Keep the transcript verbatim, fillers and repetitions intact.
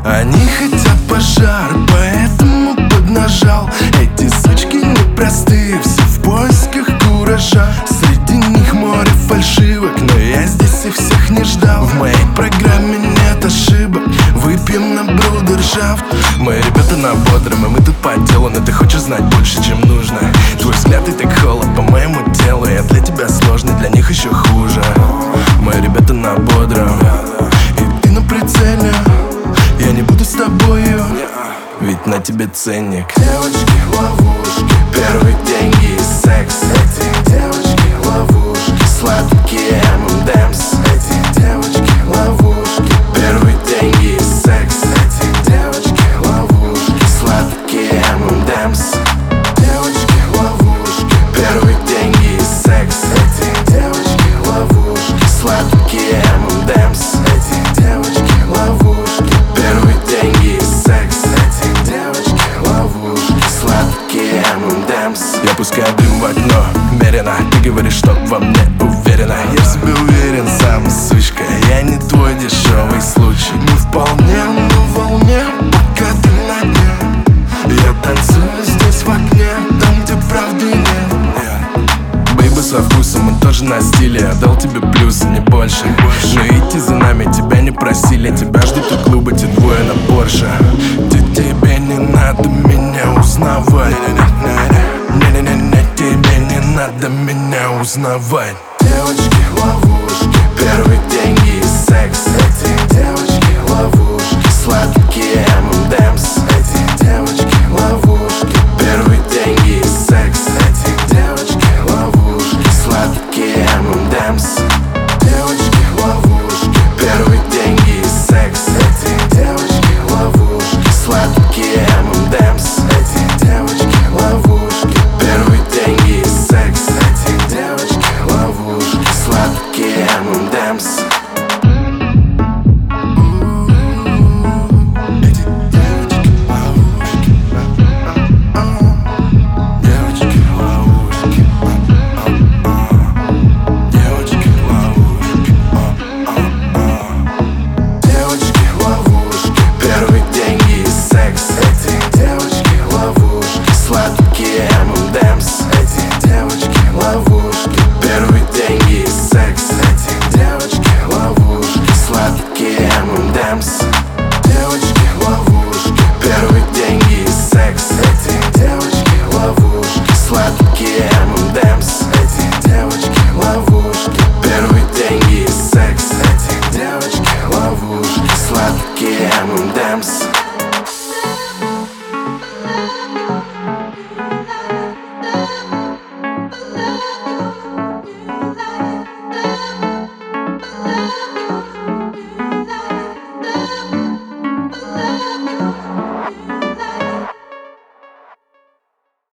Они хотят пожар, поэтому поднажал. Эти сучки непростые, все в поисках куража. Среди них море фальшивок, но я здесь их всех не ждал. В моей программе нет ошибок, выпьем на брудершафт. Мои ребята на бодром, и мы тут по делу. Но ты хочешь знать больше, чем нужно. Твой взгляд и так холод по моему телу. Я для тебя сложный, для них еще хуже. Мои ребята на бодром, и ты на прицеле. Я не буду с тобою, ведь на тебе ценник. Девочки, ловушки, первые деньги и секс. Эти девочки, ловушки, сладкие эм энд эмс. Эти девочки, ловушки, первые деньги и секс. Эти девочки, ловушки, сладкие эм энд эмс. Девочки, ловушки, первые деньги и секс. Эти девочки, ловушки, сладкие эм энд эмс. Эти девочки, ловушки, первые деньги и секс. Эти девочки, ловушки, сладкие эм энд эмс. Я пускаю дым в окно, мерено. Ты говоришь, что во мне уверена. Я в себе уверен, сам сучка. Я не твой дешевый случай. Не вполне, но в волне, пока ты на дне. Я танцую здесь в окне, там, где правды нет. Бейбы со вкусом, мы тоже на стиле. Я дал тебе плюсы, не больше. Но идти за нами тебя не просили. Тебя ждут у клуба те двое на Порше. Тебе не надо меня узнавать. Не-не-не, тебе не надо меня узнавать. Девочки, ловушки, первые деньги и секс. Эти девочки